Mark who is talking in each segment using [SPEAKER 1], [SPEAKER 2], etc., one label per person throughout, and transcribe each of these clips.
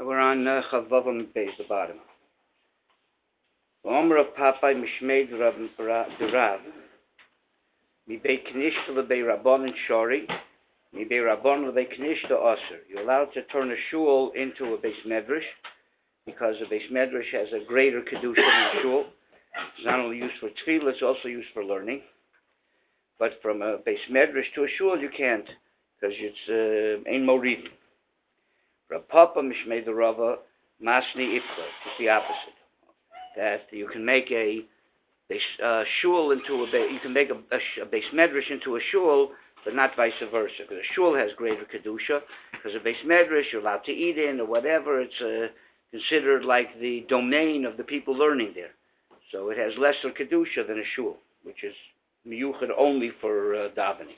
[SPEAKER 1] We're on Chavavam base, the bottom. Omer of Papai Mishmei Derav Mi Bei Knish Lebei Rabban and Shori Mi Bei Rabban Lebei Knish to Aser. You're allowed to turn a shul into a base medrash because a base medrash has a greater kedusha than a shul. It's not only used for tefillah, it's also used for learning. But from a base medrash to a shul, you can't because it's ein morid. Rav Papa Mishmei Derava Masni Ipla. It's the opposite. That you can make a shul into a you can make a base medrash into a shul, but not vice versa. Because a shul has greater kedusha. Because a base medrash you're allowed to eat in or whatever. It's considered like the domain of the people learning there. So it has lesser kedusha than a shul, which is miyuchad only for davening.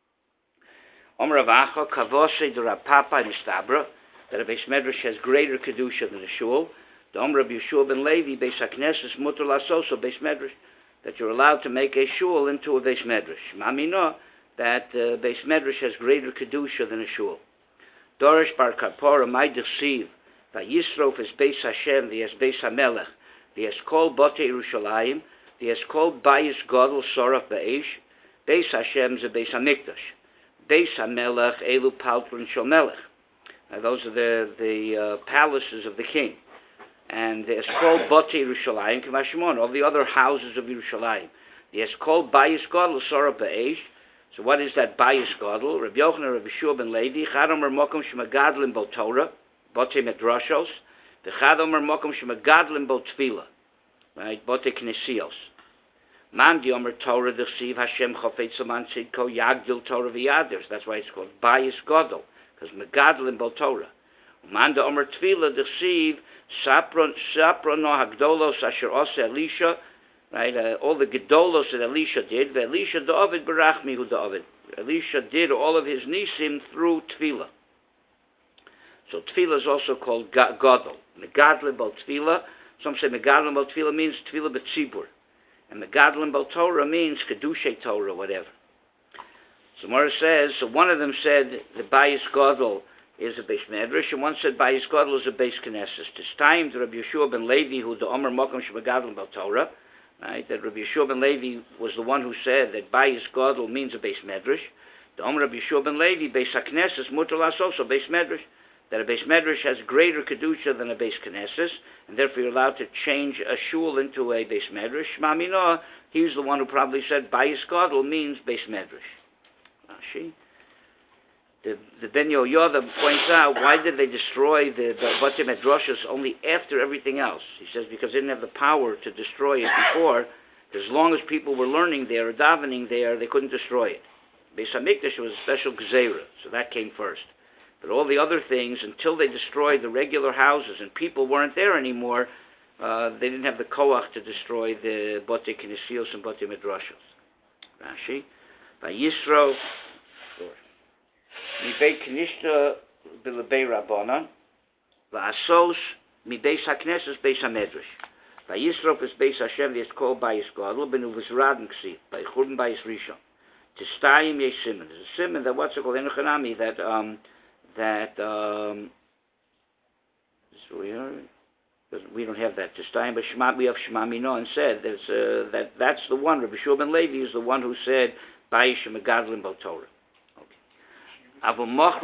[SPEAKER 1] Omer Rav Acha Kavosei de Rav Papa Nistabra, that a base medrash has greater kedusha than a shul. The Omer of Yeshua ben Levi, Beis HaKnesses, Mutter Lasoso, Beis Medrash, that you're allowed to make a shul into a Beis Medrash. Mamino, that Beis Medrash has greater kedusha than a shul. Dorish Bar Kapora, my deceive, Vayisrof is Beis Hashem, the es Beis HaMelech, the es Kol Bote Yerushalayim, the es Kol Bayis Godel Soraf Be'esh, Beis Hashem is a Beis HaMikdash, Beis HaMelech, Elu Paltron Shel Melech. Those are the palaces of the king. And the Eskol Bote Yerushalayim, K'mashimon, all the other houses of Yerushalayim. The Eskol Bayis Godel Sorah Be'esh. So what is that Bayis Godel? Rabbi Yochanan, Rabbi Yeshua ben Levi, Chadomer Mokom Shemagadlim Bo Torah, Bote Medrashos, the Chadomer Mokom Shemagadlim Bo Tefillah, right? Bote Knesios. Man Diomer Torah D'Chsiv Hashem Chofetz Aman Tzidko Yagdil Torah V'Yaders. That's why it's called Bayis Godel, because Megadlim Bo Torah. Man Diomer Tefillah D'Chsiv Sapron no Hagdolos Asher Ose Elisha, right? All the Gedolos that Elisha did. Elisha David Barach Mihu David. Elisha did all of his nisim through Tefillah. So Tefillah is also called Godel. Megadlim Bal Tefillah. Some say Megadlim Bal Tefillah means Tefillah B'tzibur, and Megadlim Bal Torah means Kedushay Torah, whatever. So Mora says, so one of them said the Bayis Godel is a Beis Medrash, and one said Bayis Godel is a Beis Knesses. This time, the Rabbi Yeshua ben Levi, who the Omer Mokom Shebegadlim Bal Torah, right? That Rabbi Yeshua ben Levi was the one who said that Bayis Godel means a Beis Medrash. The Omer Rabbi Yeshua ben Levi, Beis HaKnesses, Mutter Lasoso, Beis Medrash, that a Beis Medrash has greater kedusha than a Beis Knesses, and therefore you're allowed to change a shul into a Beis Medrash. Shma Mino, he's the one who probably said Bayis Godel means Beis Medrash. Rashi. The Ben Yehoyada points out, why did they destroy the Bate Medrashos only after everything else? He says because they didn't have the power to destroy it before. As long as people were learning there or davening there, they couldn't destroy it. Beis HaMikdash was a special gzeira, so that came first. But all the other things, until they destroyed the regular houses and people weren't there anymore, they didn't have the koach to destroy the Bate Knesios and Bate Medrashos. Rashi, Vayisro. Mi Bei Knishta B'Lebei Rabbanan, V'Asos Mi Beis HaKnesses Beis HaMedrash. V'Yisrop is Beis Hashem v'Yis Kol Bayis Godel B'Nu V'Zraden Ksiv B'Churban Bayis Rishon. Tistayim Yesh Siman. There's a siman that what's it called in Chanami we don't have that. Tistayim but Shema we have Shema Mino and said that's the one. Rabbi Yeshua ben Levi is the one who said Bayis Shemegadlim Bal Torah. But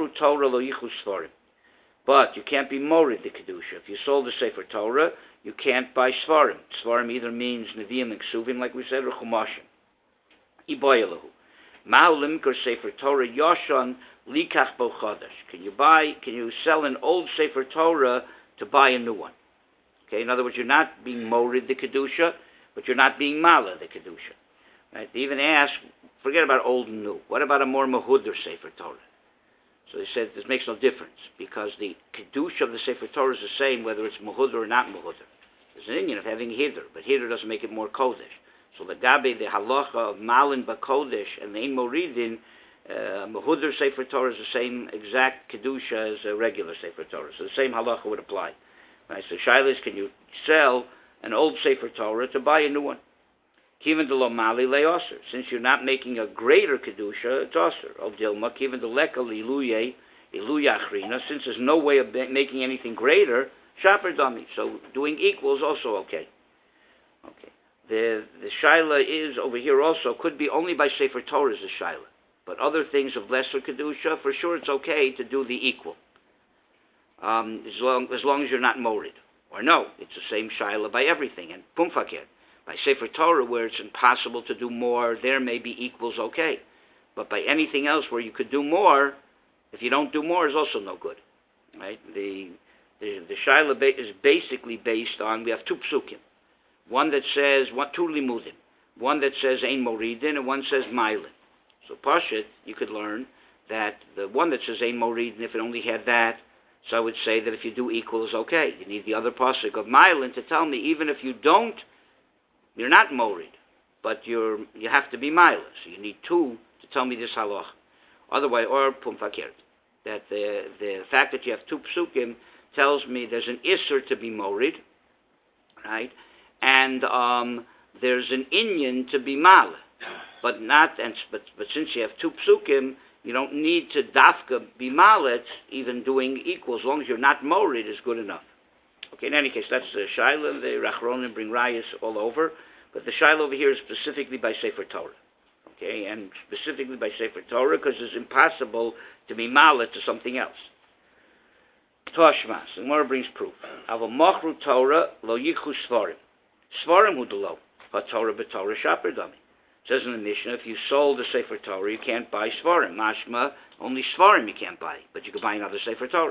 [SPEAKER 1] you can't be morid the kedusha. If you sold the Sefer Torah, you can't buy svarim. Svarim either means neviim and ksuvim, like we said, or chumashim. Iboyelahu. Ma'ulimker Sefer Torah yoshon likach bo chodesh. Can you sell an old Sefer Torah to buy a new one? Okay, in other words, you're not being morid the kedusha, but you're not being mala the kedusha. Right? They even ask, forget about old and new. What about a more mahudr Sefer Torah? So they said this makes no difference because the kedusha of the Sefer Torah is the same whether it's muhudr or not muhudr. There's an Indian of having hidr, but hidr doesn't make it more kodesh. So the gabe, the halacha of malin bakodesh and the ein moridin, muhudr Sefer Torah is the same exact kedusha as a regular Sefer Torah. So the same halacha would apply. Right? So Shilas, can you sell an old Sefer Torah to buy a new one? Kiven de lo mali le'oser. Since you're not making a greater kedusha, it's oser. Al dilma kiven de leka liluye Ilu Yachrina, since there's no way of making anything greater, Shaper Dami. So doing equal is also okay. Okay. The Shaila is over here also, could be only by Sefer Torah is a Shaila. But other things of lesser Kedusha, for sure it's okay to do the equal. As long as you're not morid. Or no, it's the same Shaila by everything. And Pumfakir. By Sefer Torah, where it's impossible to do more, there may be equals okay. But by anything else where you could do more, if you don't do more, is also no good. Right? The Shaila is basically based on, we have two psukim. One that says, two limudim. One that says Ein Moridin, and one says Mailin. So Pashit, you could learn that the one that says Ein Moridin, if it only had that, so I would say that if you do equal is okay. You need the other pasuk of Mailin to tell me, even if you don't, you're not morid, but you have to be Mailin. So you need two to tell me this halach. Otherwise, or Pumfakir, that the fact that you have two psukim tells me there's an isser to be morid, right? And there's an inyan to be mal, but since you have two psukim, you don't need to dafka be malet, even doing equal, as long as you're not morid is good enough. Okay, in any case, that's the Shaila. The Rachronim bring rayas all over, but the Shaila over here is specifically by Sefer Torah. Okay, and specifically by Sefer Torah because it's impossible to be malet to something else. Toshmas, and Gemara brings proof. Aval machru Torah lo yichu svarim. Svarim hudalo. HaTorah b'Torah shaper dami. Says in the Mishnah, if you sold a Sefer Torah, you can't buy Svarim. Mashma, only Svarim you can't buy, but you can buy another Sefer Torah.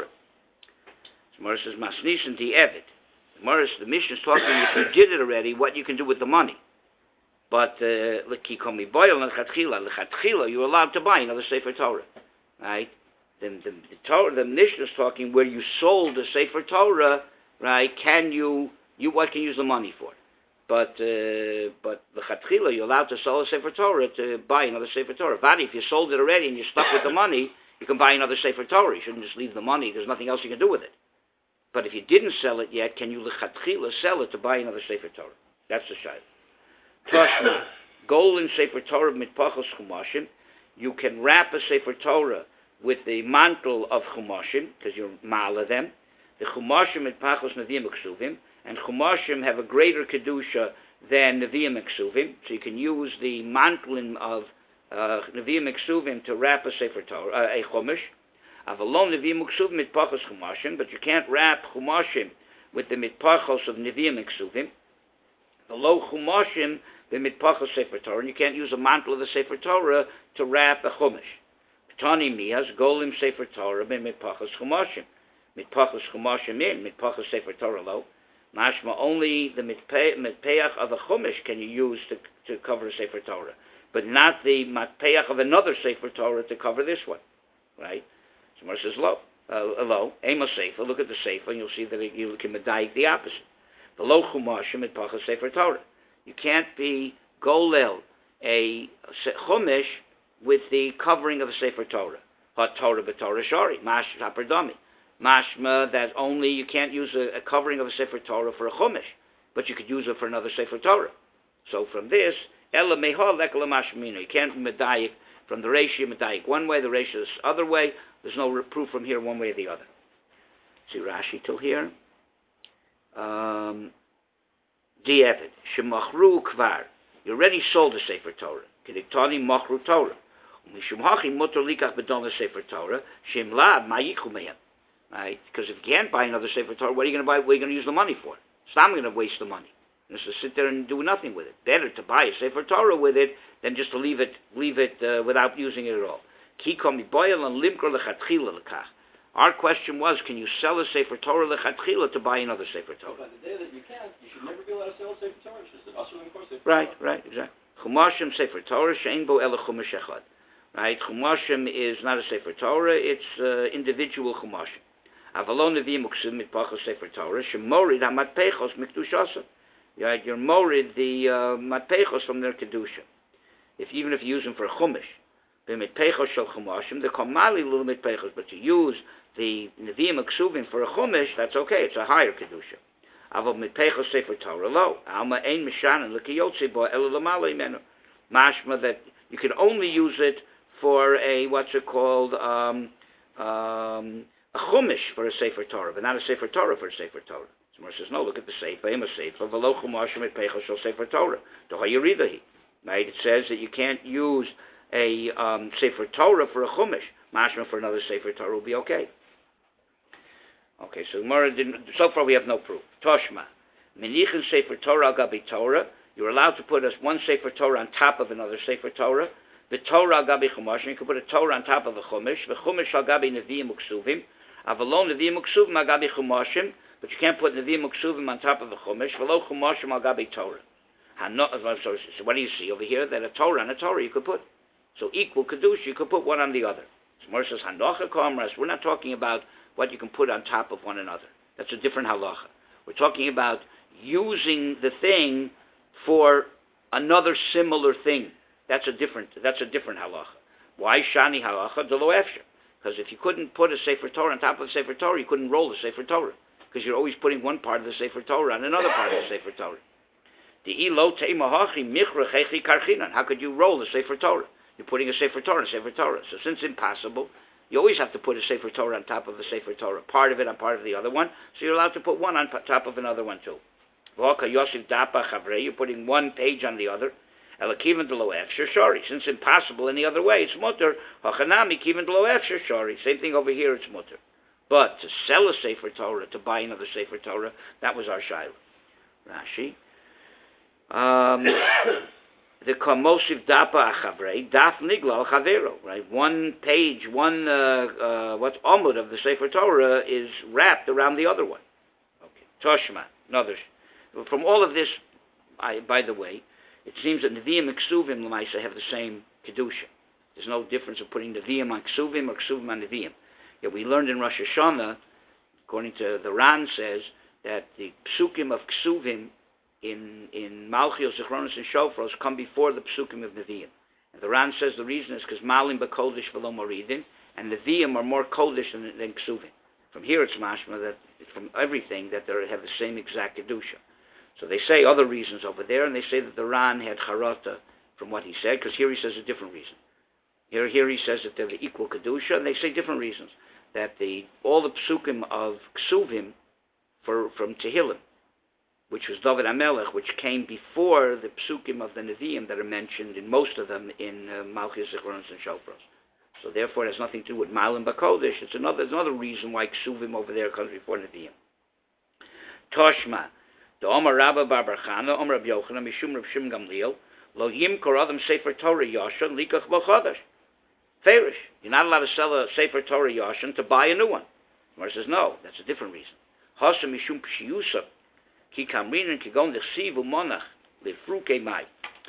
[SPEAKER 1] So Gemara says, Masnisin di Evid. The Mishnah is talking, if you did it already, what you can do with the money. But, l'kikomi boyel l'chatchila, you're allowed to buy another Sefer Torah. Right? The Mishnah is talking where you sold a Sefer Torah, right, what can you use the money for? But the Chatchila, you're allowed to sell a Sefer Torah to buy another Sefer Torah. Vadi, if you sold it already and you're stuck with the money, you can buy another Sefer Torah. You shouldn't just leave the money. There's nothing else you can do with it. But if you didn't sell it yet, can you Chatchila sell it to buy another Sefer Torah? That's the shayla. Tashma, gold in Sefer Torah mitpachos chumashim. You can wrap a Sefer Torah with the mantle of chumashim, because you're mala them. The chumashim mitpachos neviim uksuvim. And Chumashim have a greater Kedusha than Nevi'im Eksuvim. So you can use the mantling of Nevi'im Eksuvim to wrap a Sefer Torah, a Chumash. Avalon Nevi'im Eksuvim mitpachos Chumashim, but you can't wrap Chumashim with the mitpachos of Nevi'im Eksuvim. Below Chumashim, the mitpachos Sefer Torah, and you can't use a mantle of the Sefer Torah to wrap a Chumash. Tani Miyaz, Golim Sefer Torah, mitpachos Chumashim. Mitpachos Chumashim in, mitpachos Sefer Torah lo. Mashma, only the mitpeach of a chumash can you use to cover a Sefer Torah, but not the mitpeach of another Sefer Torah to cover this one, right? So Gemara says, lo, ema Sefer, look at the Sefer, and you'll see that you can medayik the opposite. Below chumashim mitpach of Sefer Torah. You can't be golel a chumash with the covering of a Sefer Torah. HaTorah b'Torah shari, mash haperdami. Mashma, that only you can't use a covering of a Sefer Torah for a Chumash, but you could use it for another Sefer Torah. So from this, Ela Mehal Lekala Mashmino, you can't medayik from the ratio, medayik one way, the ratio is the other way. There's no proof from here one way or the other. See Rashi till here. Di'evid, Shemachru Kvar, you already sold a Sefer Torah. Kediktani Machru Torah. Mishum Hachi Mutter Likach Bedon Sefer Torah, Shem Lab Mayichu Mehem. Right? Because if you can't buy another Sefer Torah, what are you going to buy? What are you going to use the money for? So I'm going to waste the money. Just to sit there and do nothing with it. Better to buy a Sefer Torah with it than just to leave it without using it at all. Our question was, can you sell a Sefer Torah lechatchila to buy another Sefer Torah?
[SPEAKER 2] By the day that you can't, you should never be allowed to sell a Sefer Torah. It's just an
[SPEAKER 1] Right, exactly. Chumashim Sefer Torah she'ein bo ela chumash echad. Right, Chumashim is not a Sefer Torah; it's individual Chumashim. Avalon Nevi'im Uksuvim mitpachos Sefer Torah shemorid hamatpechos mikdushasa. Right, you're morid the matpechos from their kedusha. Even if you use them for a chumash, the mitpechos shel chumashim, the kamali little mitpechos, but you use the Nevi'im Uksuvim for a chumash, that's okay. It's a higher kedusha. Aval mitpechos Sefer Torah lo alma ein mishanan lekiyotzi bo ela lamala imenu. Mashma that you can only use it for a a chumash for a Sefer Torah, but not a Sefer Torah for a Sefer Torah. So Mar says, no, look at the Sefer, I'm a Sefer, v'lo chumashim et peicha shel Sefer Torah. Dohayiridahi. Right? It says that you can't use a Sefer Torah for a chumash. Mashma for another Sefer Torah will be okay. Okay, so Gemara didn't. So far, we have no proof. Toshma, menichin Sefer Torah gabi Torah. You're allowed to put one Sefer Torah on top of another Sefer Torah. The Torah gabi Chumash. You can put a Torah on top of a Chumash. The Chumash gabi Neviim uksuvim. Avalon Neviim uksuvim gabi Chumashim. But you can't put Neviim uksuvim on top of a Chumash. Velo Chumashim gabi Torah. So what do you see over here? That a Torah and a Torah you could put. So equal kedusha, you could put one on the other. So Gemara says Hanocha Kamras. We're not talking about what you can put on top of one another. That's a different halacha. We're talking about using the thing for another similar thing. That's a different halacha. Why shani halacha delo efsher? Because if you couldn't put a Sefer Torah on top of a Sefer Torah, you couldn't roll the Sefer Torah. Because you're always putting one part of the Sefer Torah on another part of the Sefer Torah. How could you roll the Sefer Torah? You're putting a Sefer Torah on Sefer Torah. So since impossible, you always have to put a Sefer Torah on top of the Sefer Torah. Part of it on part of the other one. So you're allowed to put one on top of another one too. You're putting one page on the other. Since impossible any other way, it's mutter. Same thing over here, it's mutter. But to sell a Sefer Torah, to buy another Sefer Torah, that was our shayla. Rashi. The komosiv dapa achavrei, daf nigla chavero, right? One page, what's omud of the Sefer Torah is wrapped around the other one. Okay. Toshma, another. From all of this, by the way, it seems that Nevi'im and Ksuvim Lamaisa have the same kedusha. There's no difference of putting Nevi'im on Ksuvim or Ksuvim on Nevi'im. Yet we learned in Rosh Hashanah, according to the Ran, says that the psukim of Ksuvim in Malchios, Zichronos, and Shofros come before the psukim of Nevi'im. And the Ran says the reason is because Malim b'kodesh v'lo moridin, and Nevi'im are more kodesh than Ksuvim. From here it's mashma that from everything that they have the same exact kedusha. So they say other reasons over there, and they say that the Ran had charata from what he said, because here he says a different reason. Here he says that they're the equal kedusha, and they say different reasons. That all the psukim of Ksuvim from Tehillim, which was David HaMelech, which came before the psukim of the Nevi'im that are mentioned in most of them in Malchios, Zichronos, and Shofros. So therefore it has nothing to do with Malim B'Kodesh. It's another reason why Ksuvim over there comes before Nevi'im. Toshma. The Omar Rabba Bar Bar Chana, Omar Rabbi Yochanan, Mishum Rav Shimon Gamliel, Lo Yimkor Adam Sefer Torah Yoshan, Likach B'Chodesh. Fairish. You're not allowed to sell a Sefer Torah Yoshan to buy a new one. Gemara says, no, that's a different reason. Hashem Mishum Pshiyusa, Ki Kamrin and Kigon Dechsiv Umonach, Lefruke Mai.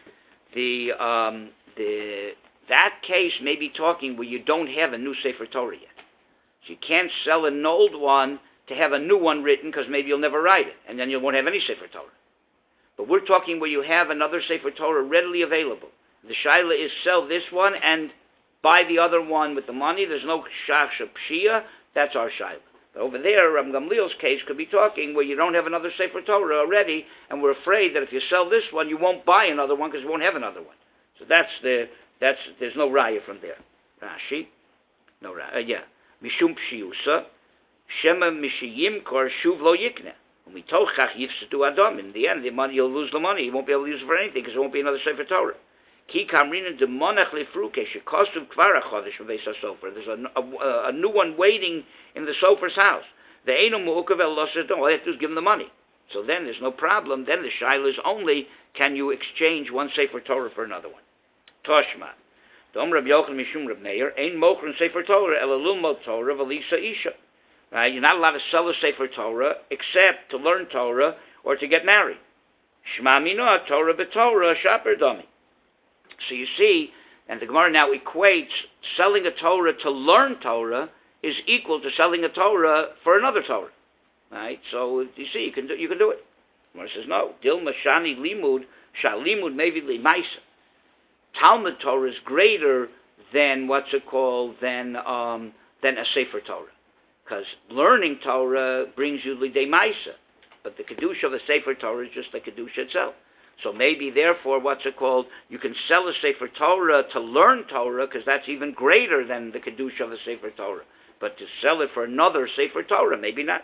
[SPEAKER 1] That case may be talking where you don't have a new Sefer Torah yet. So you can't sell an old one to have a new one written because maybe you'll never write it, and then you won't have any Sefer Torah. But we're talking where you have another Sefer Torah readily available. The shaila is sell this one and buy the other one with the money. There's no shach pshia. That's our shaila. But over there, Rabbi Gamliel's case could be talking where you don't have another Sefer Torah already, and we're afraid that if you sell this one, you won't buy another one because you won't have another one. So there's no raya from there. Rashi, no raya. Mishum pshiyusa. Shema mishiyim kor shuv lo yikne. When we tochach yifsatu adam, in the end, the money you'll lose the money. You won't be able to use it for anything because there won't be another Sefer Torah. Ki kamrina demonach lefruke shekosuv kvar achodesh v'veis hasofer. There's a new one waiting in the sofer's house. The eno mu'ukav el losedon. All you have to do is give him the money. So then there's no problem. Then the shaila is only can you exchange one Sefer Torah for another one. Toshma. Dom Rabbi Yochanan Mishum Reb Meir ein mochrin Sefer Torah el lulmod Torah v'lisa isha. Right? You're not allowed to sell a Sefer Torah except to learn Torah or to get married. Shema minah Torah b'Torah shaper dami. So you see, and the Gemara now equates selling a Torah to learn Torah is equal to selling a Torah for another Torah. Right? So you see, you can do it. The Gemara says no. Dilma shani limud shalimud mevi limaisa. Talmud Torah is greater than than a Sefer Torah. Because learning Torah brings you lidei maisa, but the kedusha of a Sefer Torah is just the kedusha itself. So maybe, therefore, you can sell a Sefer Torah to learn Torah, because that's even greater than the kedusha of a Sefer Torah. but to sell it for another Sefer Torah, maybe not.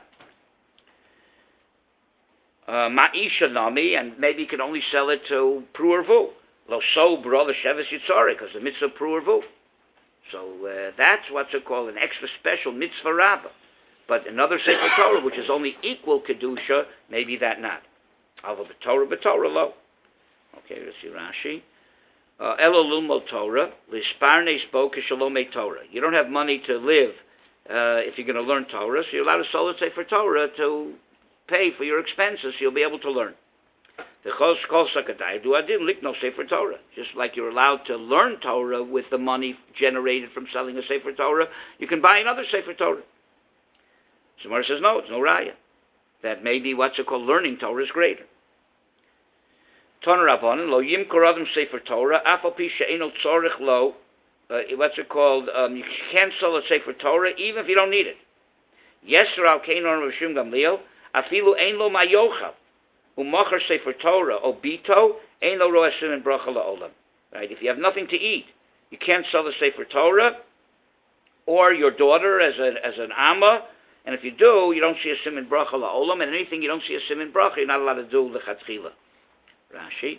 [SPEAKER 1] Ma'isha nami, and maybe you can only sell it to Pru Urvu. Lo so brother Shevis Yitzhari, because the mitzvah Pru Urvu. So that's what's called an extra special mitzvah rabbah. But another Sefer Torah, which is only equal Kedusha, maybe that not. Ava b'Torah lo. Okay, let's see Rashi. Elo lulmo Torah, lisparnes bo kishalome Torah. You don't have money to live if you're going to learn Torah, so you're allowed to sell it Sefer Torah to pay for your expenses, so you'll be able to learn. The chos kol sakadai do adin likno Sefer Torah. Just like you're allowed to learn Torah with the money generated from selling a Sefer Torah, you can buy another Sefer Torah. Somewhere says no, it's no raya. That maybe what's it called learning Torah is greater. Toner Rabbanan lo yimkor adam Sefer Torah afal pi she'eno tzorich lo. What's it called? You can't sell a Sefer Torah even if you don't need it. Yeser al keinon Rishim Gamliel afilu ein lo mayochav. U'machar Sefer Torah obito ein lo roa siman bracha la'olam. Right? If you have nothing to eat, you can't sell the Sefer Torah or your daughter as an amma, and if you do, you don't see a siman bracha la'olam, and anything you don't see a siman bracha, you're not allowed to do lechatchila. Rashi.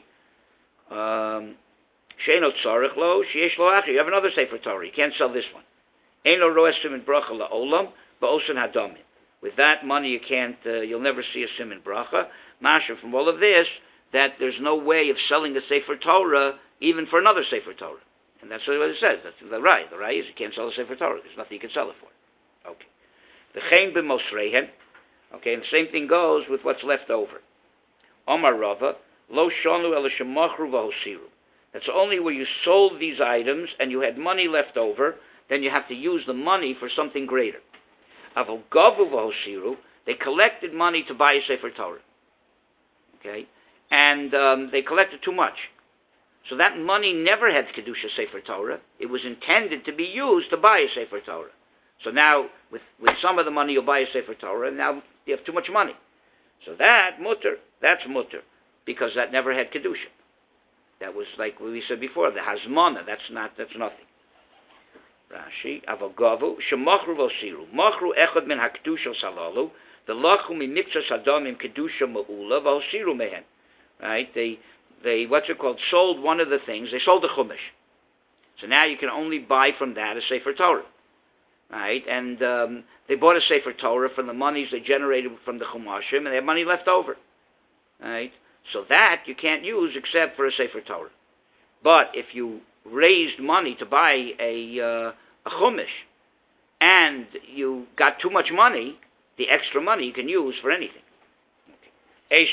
[SPEAKER 1] She'eno tzarich lo sheyesh lo achi. You have another Sefer Torah. You can't sell this one. Ein lo roa siman bracha la'olam ba'osan hadamim. With that money, you can't. You'll never see a siman bracha. Masha, from all of this, that there's no way of selling a Sefer Torah even for another Sefer Torah, and that's what it says. That's the right. The right is you can't sell a Sefer Torah. There's nothing you can sell it for. Okay. The chen b'mosreihen. Okay, and the same thing goes with what's left over. Omar Rava lo shonu el shemachru v'hosiru. That's only where you sold these items and you had money left over. Then you have to use the money for something greater. Avol gavu v'hosiru. They collected money to buy a Sefer Torah. Okay, and they collected too much. So that money never had Kedusha Sefer Torah. It was intended to be used to buy a Sefer Torah. So now, with some of the money, you'll buy a Sefer Torah, and now you have too much money. So that's mutter, because that never had Kedusha. That was like we said before, the Hazmana, that's nothing. Rashi, Avogavu, Shemachru Vosiru, Machru Echad Min HaKedusha Salalu, the lachu mi mikzas adamim kedusha ma'ula v'hosiru mehen. Right? They what's it called? Sold one of the things. They sold the chumash. So now you can only buy from that a Sefer Torah. Right? And they bought a Sefer Torah from the monies they generated from the chumashim, and they have money left over. Right? So that you can't use except for a Sefer Torah. But if you raised money to buy a chumash, and you got too much money, the extra money you can use for anything. It's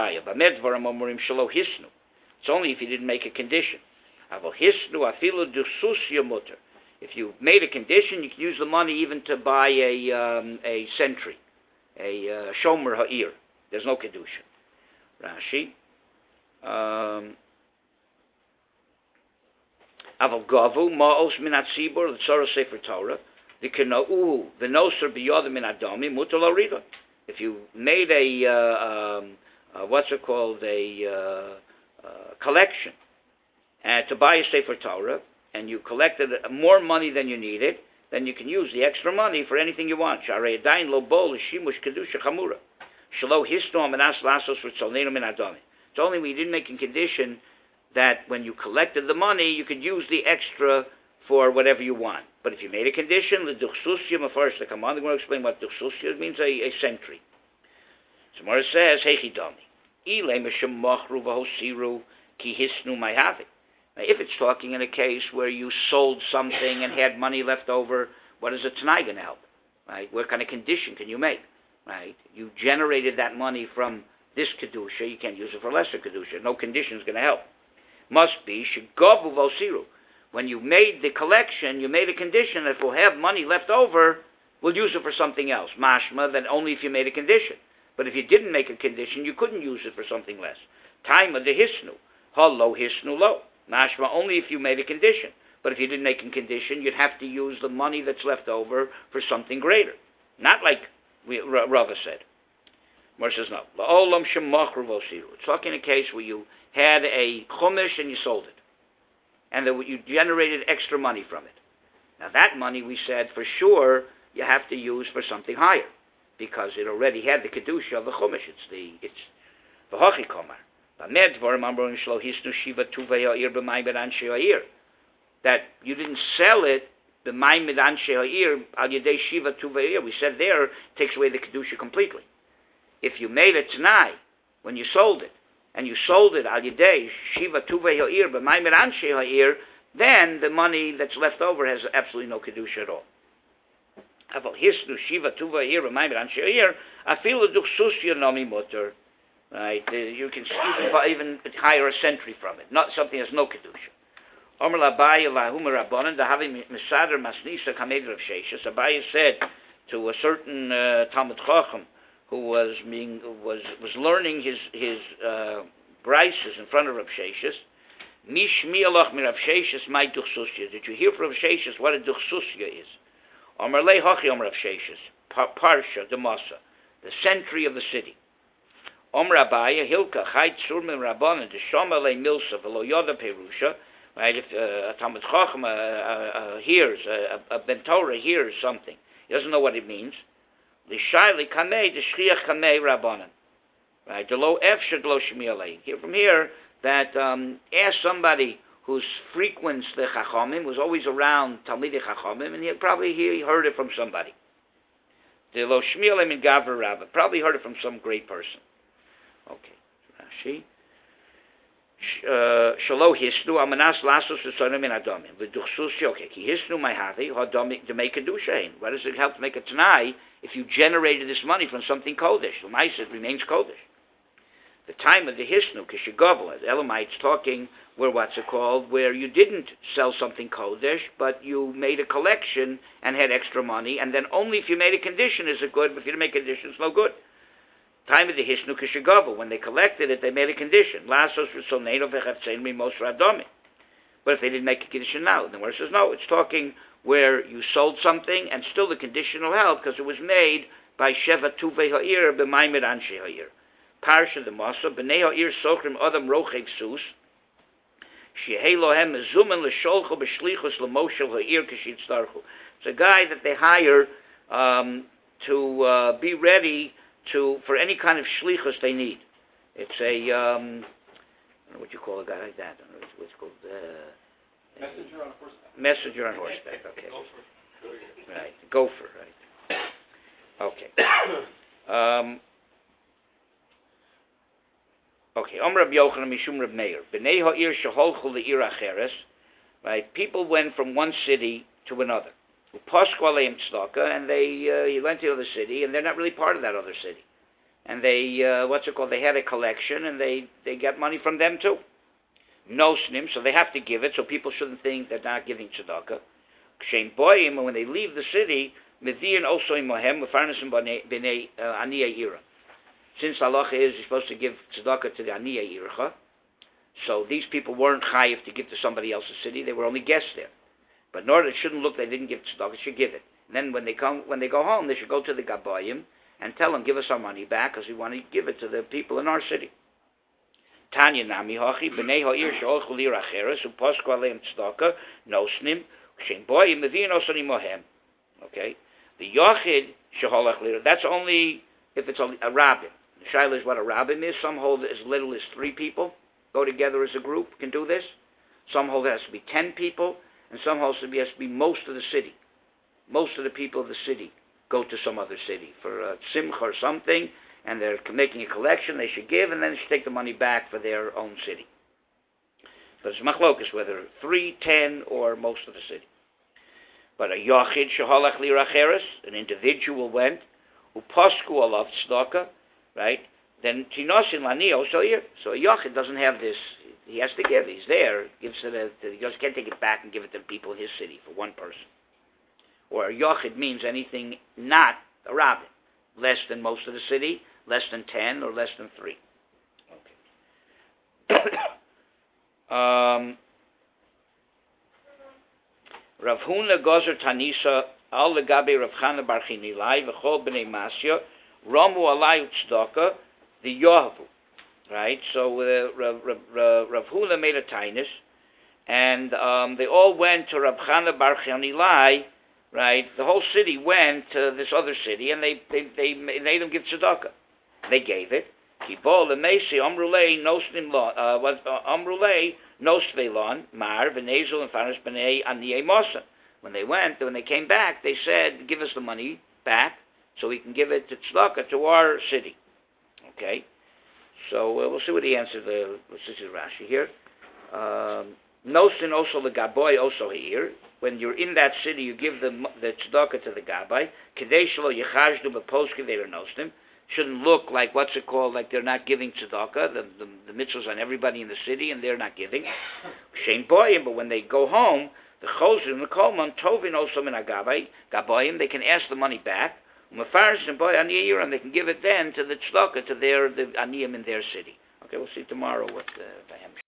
[SPEAKER 1] only if you didn't make a condition. If you made a condition, you can use the money even to buy a sentry, a shomer ha'ir. There's no kedusha. Rashi. Aval gavu ma'os min hatzibur l'tzara sefer Torah. If you made a collection to buy a Sefer Torah, and you collected more money than you needed, then you can use the extra money for anything you want. It's only when you didn't make a condition that when you collected the money, you could use the extra for whatever you want. But if you made a condition, the duchsusya, first the command, I'm going to explain what duchsusya means, a sentry. So Mara says, Hechidami. Now, if it's talking in a case where you sold something and had money left over, what is a Tanai going to help? Right? What kind of condition can you make? Right? You generated that money from this Kedusha, you can't use it for lesser Kedusha. No condition is going to help. Must be, Shigavu Vosiru. When you made the collection, you made a condition that if we'll have money left over, we'll use it for something else. Mashma, then only if you made a condition. But if you didn't make a condition, you couldn't use it for something less. Time of the hisnu. Hallo hisnu lo. Mashma, only if you made a condition. But if you didn't make a condition, you'd have to use the money that's left over for something greater. Not like Rava said. Mar says no. La'olam shemachru vosiru. It's like in a case where you had a chumash and you sold it. And you generated extra money from it. Now that money, we said, for sure, you have to use for something higher, because it already had the kedusha of the chumash. It's the hochi komar. That you didn't sell it the ma'imid anshe ha'ir al yedei shiva tuva. We said there takes away the kedusha completely. If you made it tonight when you sold it, and you sold it al yedei shiva tuva ha'ir b'ma'imid anshe ha'ir, then the money that's left over has absolutely no kedusha at all. Aval hisnu shiva tuva ha'ir b'ma'imid anshe ha'ir afilu duchsusya nomi mutter. Right, you can even hire a sentry from it. Not something that's no kedusha. Omer Abaye lahum rabbanan dahavi misader masnisa kamed Rav Sheshes. Abaye said to a certain Talmud Chacham who was learning his brises in front of Rav Sheshes. Mishmi alach mi Rav Sheshes my duchsusya. Did you hear from Rav Sheshes what a duchsusya is? Omer lei hachi Omer Rav Sheshes parsha demasa, the sentry of the city. Omer Abaye hilka chayt surmim rabbanan deshama lei milsa v'lo yoda perusha. Right, if a Talmud Chacham hears, a Ben Torah hears something, he doesn't know what it means. L'shayli kamei d'shchiach kamei rabbanan. Right, d'lo efshar d'lo shmi alei. Hear from here that ask somebody who frequents the Chachamim, who's always around Talmidei Chachamim, and he heard it from somebody. D'lo shmi alei min gavra rabba. Probably heard it from some great person. Okay, Rashi. Shalo hisnu amanas lasos v'sonim in adomim v'duchsus yoke ki hisnu ma'havi hadomim to make a kedusha. What does it help to make a tanai if you generated this money from something kodesh? The ma'aser remains kodesh. The time of the hisnu kishigovel, as Elamites talking, where you didn't sell something kodesh, but you made a collection and had extra money, and then only if you made a condition is it good. But if you didn't make a condition, it's no good. Time of the hisnu kishigovel, when they collected it, they made a condition. Lasos v'solneino v'chavtzein mimos radomi. But if they didn't make a condition now, then where it says no, it's talking where you sold something and still the condition will help because it was made by sheva tuvei ha'ir b'maimed anshe ha'ir. Parsha the Masa b'nei ha'ir sochrim adam rochev sus shehei lohem mezumen l'sholcho b'shlichus l'moshel ha'ir k'shitzdarchu. It's a guy that they hire to be ready for any kind of shlichus they need. It's a I don't know what you call a guy like that. I don't know what's called
[SPEAKER 2] Messenger on horseback.
[SPEAKER 1] Messenger on horseback. Okay. Right, gopher. Right. Okay. Okay. Rab Yochanan mishum Rab Meir. B'nei ha'ir sheholchu le'ir acheres. Right. People went from one city to another. And he went to the other city, and they're not really part of that other city. And they, they had a collection, and they got money from them too. No snim, so they have to give it, so people shouldn't think they're not giving tzedakah. Kshem boyim, when they leave the city, medin also imohem, mefarnasim b'nei aniyah ira. Since halacha is you're supposed to give tzedakah to the aniyah iracha, so these people weren't chayiv to give to somebody else's city, they were only guests there. But in order, it shouldn't look they didn't give tzedakah, they should give it. And then when they go home, they should go to the Gabayim and tell them, give us our money back, because we want to give it to the people in our city. Tanya nami hachi, b'nei ha'ir she'olchu lir acheres, u'posku aleim tzedakah, nosnim, k'shem boyim, mevin osani mohem. Okay? The yachid she'holach lir, that's only if it's a rabbin. The shaila is what a rabbin is. Some hold as little as 3 people go together as a group, can do this. Some hold it has to be 10 people. And some hold it has to be most of the city. Most of the people of the city go to some other city for a simcha or something, and they're making a collection, they should give, and then they should take the money back for their own city. But it's machlokus, whether 3, 10, or most of the city. But a yachid shehalach liracheres, an individual went, upasku alav tzedakah, right? Then tinosin lanio, so a yachid doesn't have this. He has to give. He's there. Gives it. He just can't take it back and give it to the people in his city for one person. Or a yachid means anything not a rabbin, less than most of the city, less than 10, or less than 3. Okay. Rav Huna gozer tanisa al legabe Rav Chana bar Chinilai v'chol b'nei Masya ramu alai tzedakah the yohavu. Right, so Rav Hula made a tainus, and they all went to Rav Chana bar Chanilai right? The whole city went to this other city, and they made them give tzedakah. They gave it. Kibol lemesi amrulei nostim lo was amrulei nostvelon mar v'nezel and faras b'nei aniyei mosa. When they came back, they said, "Give us the money back, so we can give it to tzedakah to our city." Okay, so we'll see what he answered. This is Rashi here. Nosin also the gaboy also here. When you're in that city, you give the tzedakah to the gabbai. Kedei shelo yechashdu b'poski they nostim. Shouldn't look like like they're not giving tzedakah. The mitzvahs on everybody in the city, and they're not giving. Shein boyim, but when they go home, the chozim the kolman tovin also min gaboyim, they can ask the money back. Umefaris and boy aniyim, and they can give it then to the tzedakah to the aniyim in their city. Okay, we'll see tomorrow what